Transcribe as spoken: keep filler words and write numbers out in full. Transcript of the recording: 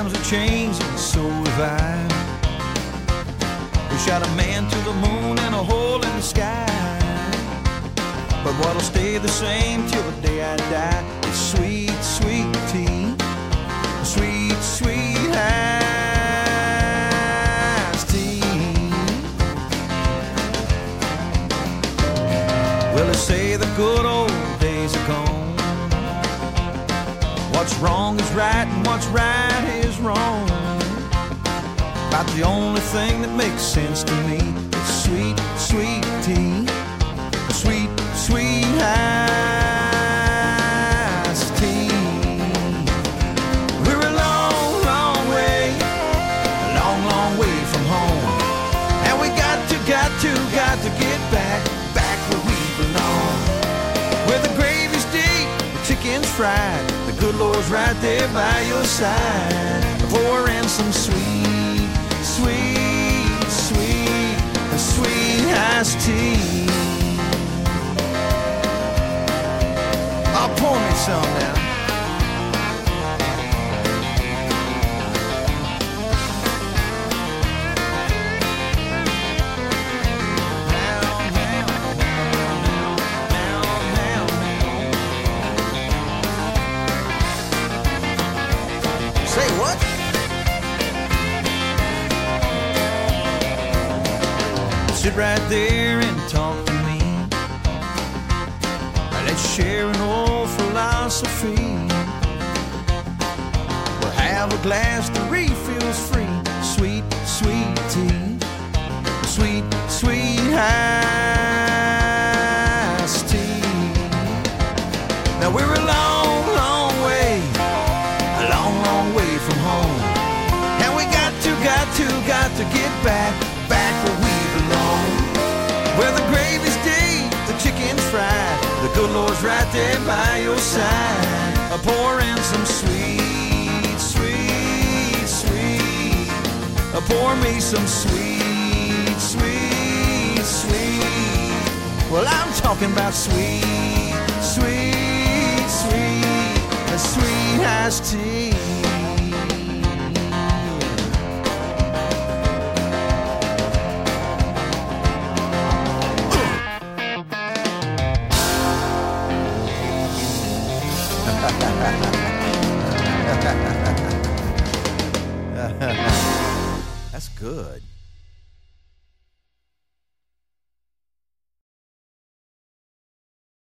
Times are changing, so have I. We shot a man to the moon and a hole in the sky. But what'll stay the same till the day I die is sweet, sweet tea. Sweet, sweet iced tea. Well, they say the good old days are gone. What's wrong is right and what's right is wrong. About the only thing that makes sense to me is sweet, sweet tea. Sweet, sweet iced tea. We're a long, long way, a long, long way from home. And we got to, got to, got to get back, back where we belong. Where the gravy's deep, the chicken's fried, the good Lord's right there by your side. Pour in some sweet, sweet, sweet, sweet iced tea. Oh, pour me some now. Say what? Sit right there and talk to me. Let's share an old philosophy. We'll have a glass, the refill's free. Sweet, sweet tea. Sweet, sweet iced tea. Now we're a long, long way, a long, long way from home. And we got to, got to, got to get back, back where we belong. Where the gravy's deep, the chicken's fried, the good Lord's right there by your side. I pour in some sweet, sweet, sweet. I pour me some sweet, sweet, sweet. Well, I'm talking about sweet, sweet, sweet, a sweet iced tea. That's good.